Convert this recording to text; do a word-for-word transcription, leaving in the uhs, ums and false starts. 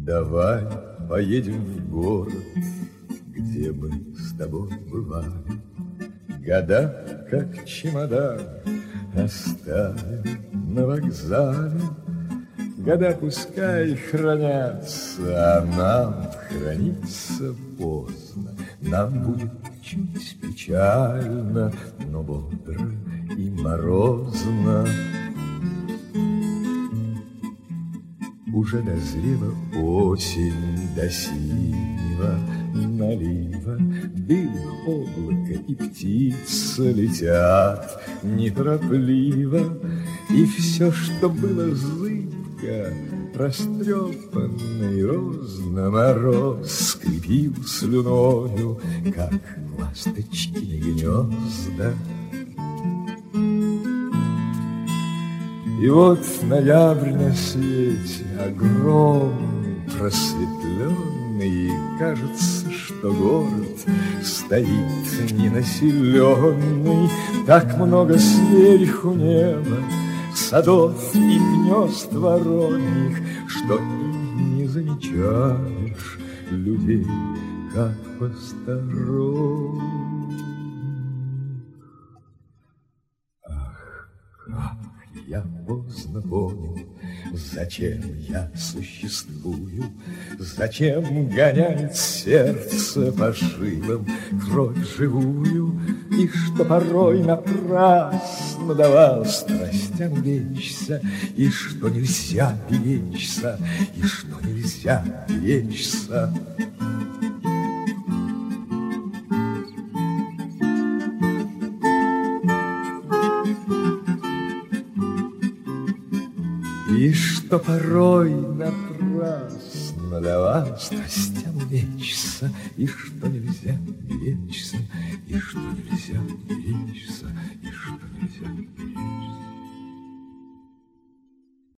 Давай поедем в город, где мы с тобой бывали. Года, как чемодан, оставим на вокзале. Года пускай хранятся, а нам храниться поздно. Нам будет чуть печально, но бодро и морозно. Уже дозрела осень до синего налива, дым, облако и птицы летят неторопливо, и все, что было зыбко, растрепанно и розно, мороз скрипил слюною, как ласточкины гнезда. И вот ноябрь на свете огромный, просветленный, и кажется, что город стоит ненаселенный. Так много сверху неба, садов и гнезд вороньих, что и не замечаешь людей, как посторонних. Ах, как я поздно понял, зачем я существую, зачем гоняет сердце по жилам кровь живую, и что порой напрасно давал страстям лечься, и что нельзя беречься, и что нельзя беречься. И что порой напрасно давал страстям лечься, и что нельзя беречься, и что нельзя беречься.